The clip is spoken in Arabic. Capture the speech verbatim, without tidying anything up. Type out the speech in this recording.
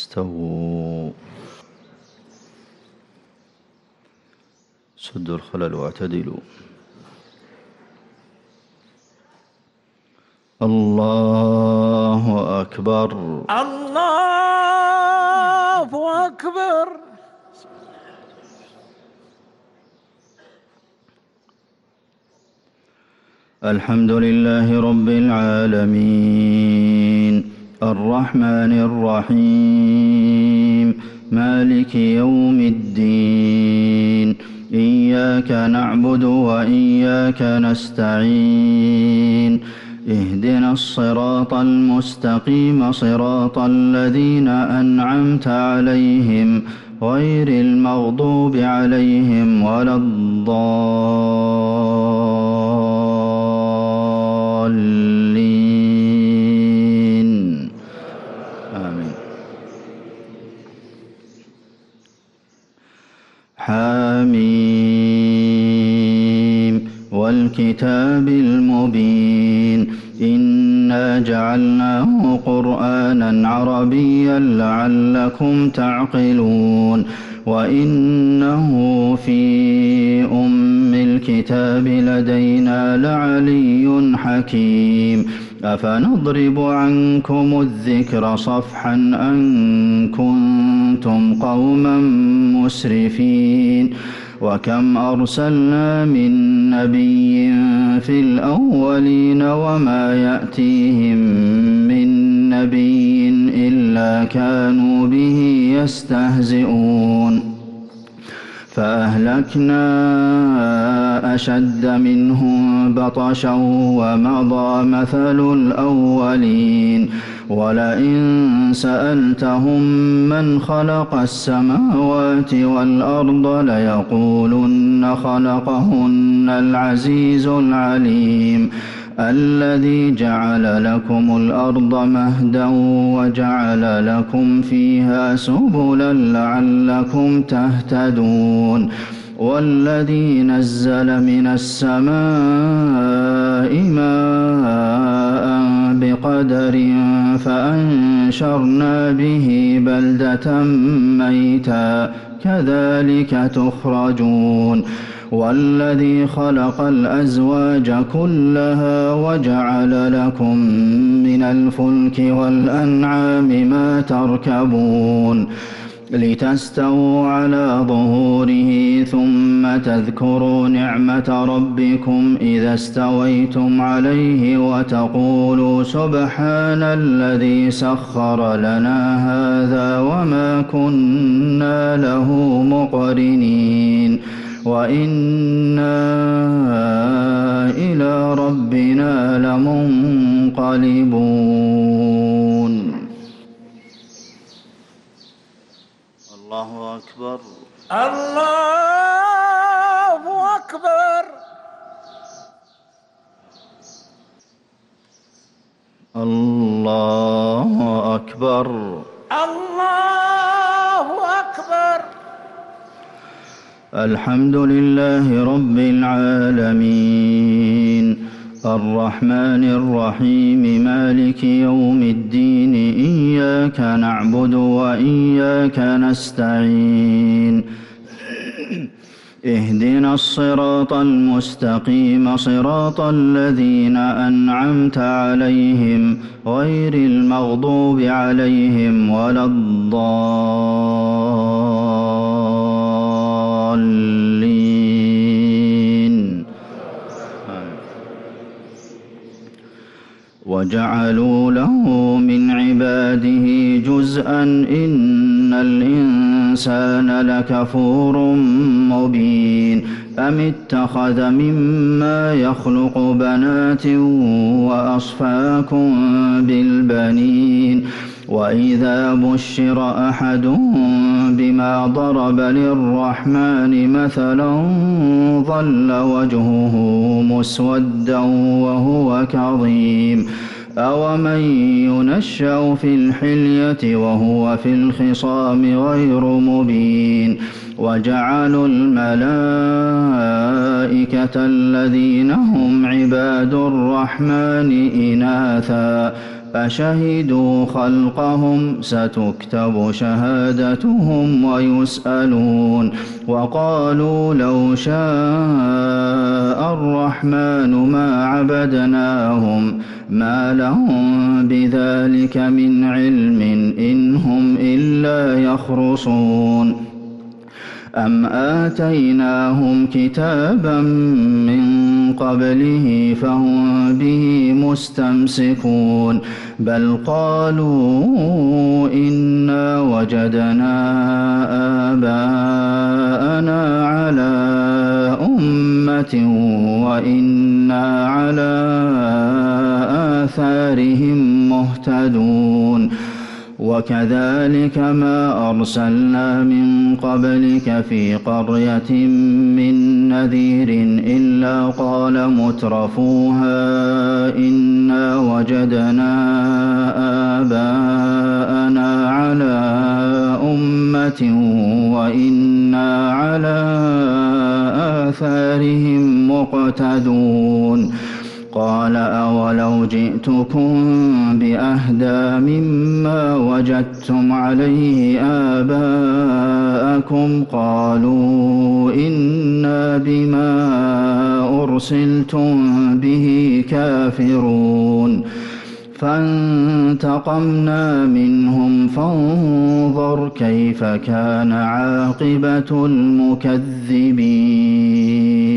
استووا سدوا الخلل واعتدلوا. الله أكبر الله أكبر. الحمد لله رب العالمين الرحمن الرحيم مالك يوم الدين إياك نعبد وإياك نستعين اهدنا الصراط المستقيم صراط الذين أنعمت عليهم غير المغضوب عليهم ولا الضالين آمين. حاميم والكتاب المبين إنا جعلناه قرآنا عربيا لعلكم تعقلون وإنه في أم الكتاب لدينا لعلي حكيم أفنضرب عنكم الذكر صفحا أن كنتم قوما مسرفين وكم أرسلنا من نبي في الأولين وما يأتيهم من نبي إلا كانوا به يستهزئون فأهلكنا أشد منهم بطشا ومضى مثل الأولين ولئن سألتهم من خلق السماوات والأرض ليقولن خلقهن العزيز العليم الذي جعل لكم الأرض مهدا وجعل لكم فيها سبلا لعلكم تهتدون والذي نزل من السماء ماء بقدر فأنشرنا به بلدة ميتا كذلك تخرجون والذي خلق الأزواج كلها وجعل لكم من الفلك والأنعام ما تركبون لتستووا على ظهوره ثم تذكروا نعمة ربكم إذا استويتم عليه وتقولوا سبحان الذي سخر لنا هذا وما كنا له مقرنين وإنا إلى ربنا لمنقلبون. الله أكبر الله أكبر. الله أكبر الله أكبر. الحمد لله رب العالمين الرحمن الرحيم مالك يوم الدين إياك نعبد وإياك نستعين اهدنا الصراط المستقيم صراط الذين أنعمت عليهم غير المغضوب عليهم ولا الضالين. وجعلوا له من عباده جزءا إن الإنسان لكفور مبين أم اتخذ مما يخلق بنات وأصفاكم بالبنين وإذا بشر أحدهم بما ضرب للرحمن مثلا ظل وجهه مسودا وهو كظيم أومن ينشأ في الحلية وهو في الخصام غير مبين وجعلوا الملائكة الذين هم عباد الرحمن إناثا أشهدوا خلقهم ستكتب شهادتهم ويسألون وقالوا لو شاء الرحمن ما عبدناهم ما لهم بذلك من علم إن هم إلا يخرصون أم آتيناهم كتابا من قبله فهم به مستمسكون بل قالوا إنا وجدنا آباءنا على أمة وإنا على آثارهم مهتدون وكذلك ما أرسلنا من قبلك في قرية من نذير إلا قال مترفوها إنا وجدنا آباءنا على أمة وإنا على آثارهم مقتدون قال أولو جئتكم بأهدى مما وجدتم عليه آباءكم قالوا إنا بما أرسلتم به كافرون فانتقمنا منهم فانظر كيف كان عاقبة المكذبين.